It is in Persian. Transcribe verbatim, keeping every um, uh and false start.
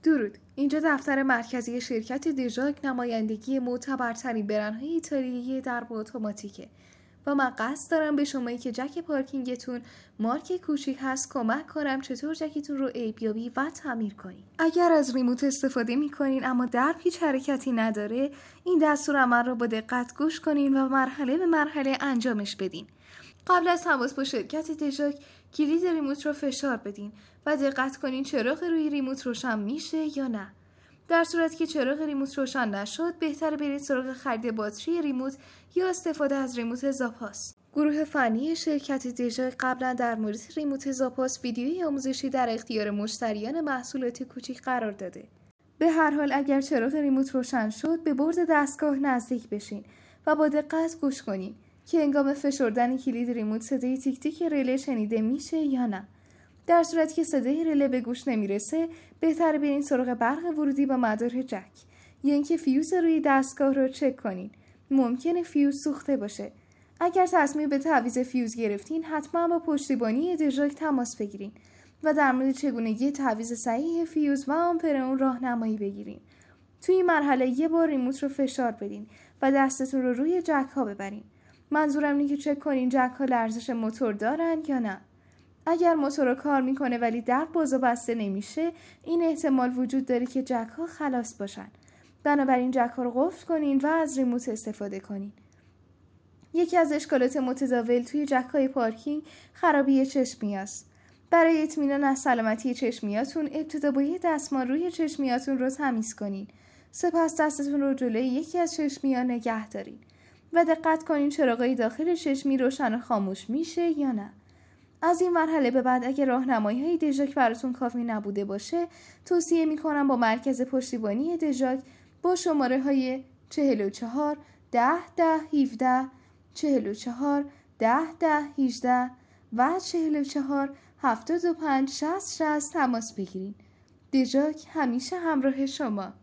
درود. اینجا دفتر مرکزی شرکت دژاک، نمایندگی معتبرترین برندهای ایتالیایی درب اتوماتیکه و من قصد دارم به شمایی که جک پارکینگتون مارک کوچیک هست کمک کنم چطور جکتون رو عیبیابی و تعمیر کنین. اگر از ریموت استفاده میکنین اما درب هیچ حرکتی نداره، این دستور عمل رو با دقت گوش کنین و مرحله به مرحله انجامش بدین. قبل از تماس با شرکت دژاک کلید ریموت رو فشار بدین و دقت کنین چراغ روی ریموت روشن میشه یا نه. در صورتی که چراغ ریموت روشن نشد، بهتره برید سراغ خرید باتری ریموت یا استفاده از ریموت زاپاس. گروه فنی شرکت دژاک قبلا در مورد ریموت زاپاس ویدیوی آموزشی در اختیار مشتریان محصولات کوچیک قرار داده. به هر حال اگر چراغ ریموت روشن شد، به برد دستگاه نزدیک بشین و با دقت گوش کنین که هنگام فشردن کلید ریموت صدای تیک تیک رله شنیده میشه یا نه. در صورتی که صدای رله به گوش نمیرسه، بهتره برین سراغ برق ورودی با مدار جک یا اینکه فیوز روی دستگاه رو چک کنین. ممکنه فیوز سوخته باشه. اگر تصمیم به تعویض فیوز گرفتین، حتما با پشتیبانی دژاک تماس بگیرین و در مورد چگونگی تعویض صحیح فیوز و آمپر اون راهنمایی بگیرین. توی این مرحله یه بار ریموت رو فشار بدین و دستتون رو روی جک ها ببرین. منظورم اینه که چک کنین جک ها لرزش موتور دارن یا نه. اگر موتور کار میکنه ولی در باز و بسته نمیشه، این احتمال وجود داره که جک ها خلاص باشن. بنابراین جک ها رو قفل کنین و از ریموت استفاده کنین. یکی از اشکالات متداول توی جک های پارکینگ خرابی چشمیاست. برای اطمینان از سلامتی چشمیاتون، ابتدا با یه دستمال روی چشمیاتون رو تمیز کنین. سپس دستتون رو جلوی یکی از چشمیا نگه دارین و دقت کنین چراغای داخل چشمی روشن و خاموش میشه یا نه. از این مرحله به بعد اگر راهنمایی‌های دژاک براتون کافی نبوده باشه، توصیه میکنم با مرکز پشتیبانی دژاک با شماره های چهل و چهار ده ده هفده، چهل و چهار ده ده هجده و چهل و چهار هفتاد و پنج شصت شصت تماس بگیرین. دژاک همیشه همراه شما.